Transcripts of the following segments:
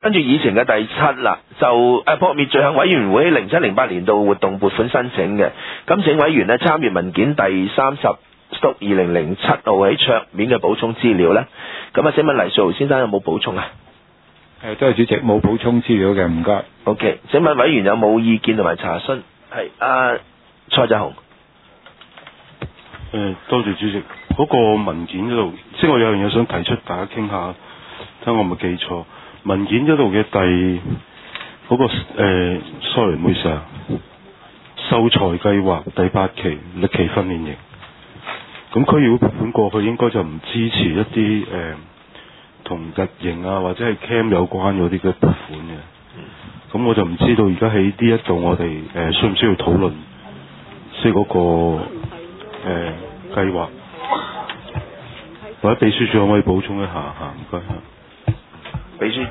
跟住以前嘅第7啦，就撲滅罪行委員會0708年度活動撥款申請嘅，咁請委員呢參閱文件第30/2007號喺桌面嘅補充資料呢。咁啊，請問黎素豪先生有冇補充啊？ 多謝主席，冇補充資料嘅，唔該。 OK， 請問委員有冇意見同埋查詢？係蔡澤雄。 多謝主席。嗰個文件嗰度，即係我有樣嘢想提出，大家傾下，睇我咪記錯。文件嗰度嘅sorry 唔好意思啊，秀才計劃第8期歷奇訓練營。咁區議會撥款過去應該就唔支持一啲同日營啊或者係 camp 有關嗰啲嘅撥款嘅。咁我就唔知道而家喺呢一度我哋需唔需要討論即係嗰個計劃，或者秘書長可唔可以補充一下嚇？唔該嚇。 秘書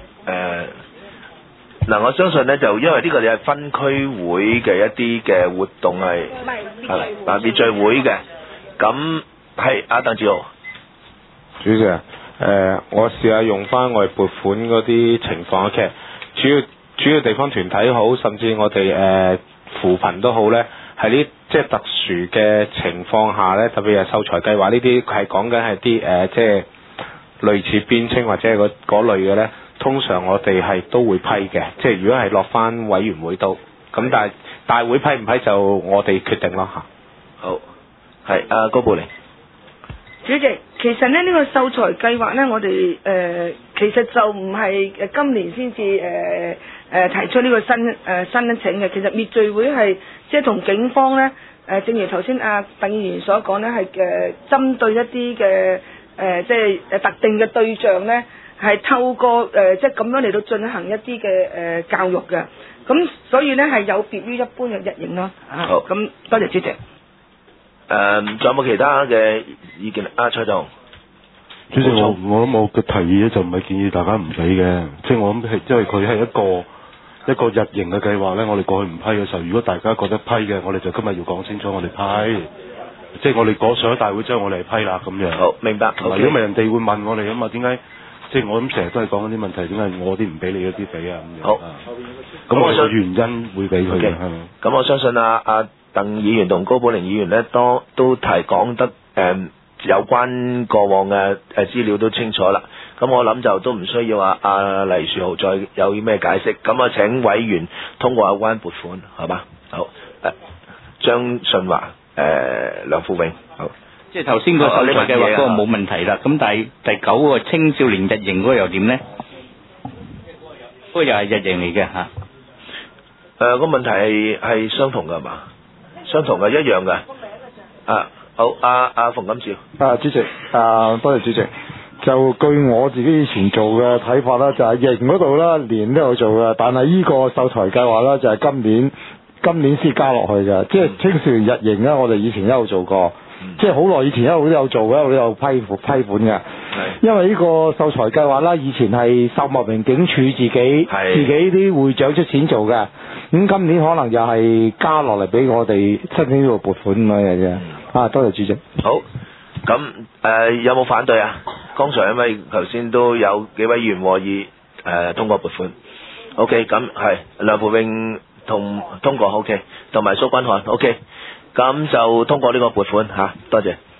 我相信呢，就因為呢個你係分區會嘅一啲嘅活動係滅罪會嘅，咁係鄧志豪主席我試下用翻我哋撥款嗰啲情況，其實主要地方團體好，甚至我哋扶貧都好呢，喺呢即係特殊嘅情況下呢，特別係秀才計劃呢啲係講緊係啲即係類似邊稱或者係嗰類嘅呢，通常我哋係都會批嘅，即係如果係落翻委員會都咁，但係大會批唔批就我哋決定咯嚇。 好，係高寶玲。 主席，其實呢個秀才計劃呢，我哋其實就唔係今年先至提出呢個申請嘅。其實滅罪會係即係同警方呢，正如頭先鄧議員所講呢，係針對一啲嘅即係特定嘅對象呢，係透過即係咁樣嚟到進行一啲嘅教育嘅。咁所以呢，係有別於一般嘅日營咯。好，咁多謝主席。 仲有冇其他嘅意見？蔡總， 主席，我諗我嘅提議咧就唔係建議大家唔俾嘅，即係我諗係因為佢係一個日營嘅計劃咧，我哋過去唔批嘅時候，如果大家覺得批嘅，我哋就今日要講清楚，我哋批，即係我哋上咗大會之後，我哋係批啦咁樣。好， 明白。 如果唔係人哋會問我哋啊嘛，點解？即係我諗成日都係講緊啲問題，點解我啲唔俾你嗰啲俾啊咁樣。好，咁我個原因會俾佢嘅，係咪？ 咁我相信鄧議員同高寶玲議員呢，都講得有關過往嘅資料都清楚啦。咁我諗就都唔需要黎樹豪再有咩解釋。咁我請委員通過有關撥款，係嘛？好，張順華、梁富永，好。 即係頭先個秀才計劃嗰個冇問題啦。咁但係第9個青少年日營嗰個又點呢？嗰個又係日營嚟嘅嚇。 個問題係相同㗎嘛？相同嘅，一樣嘅。好，馮錦兆。 主席，多謝主席。就據我自己以前做嘅睇法啦，就係營嗰度啦，年都有做嘅，但係呢個秀才計劃啦，就係今年先加落去嘅。即係青少年日營咧，我哋以前一路做過，即係好耐以前一路都有做嘅，一路都有批款嘅。因為呢個秀才計劃啦，以前係秀茂坪警署自己啲會長出錢做嘅，咁今年可能又係加落嚟俾我哋申請呢個撥款咁樣嘅啫。多謝主席。 好，咁有冇反對啊？剛才因為頭先都有幾位議員和議通過撥款。OK， 咁係梁富永通過 OK， 同埋蘇君漢 OK， 咁就通過呢個撥款嚇，多謝。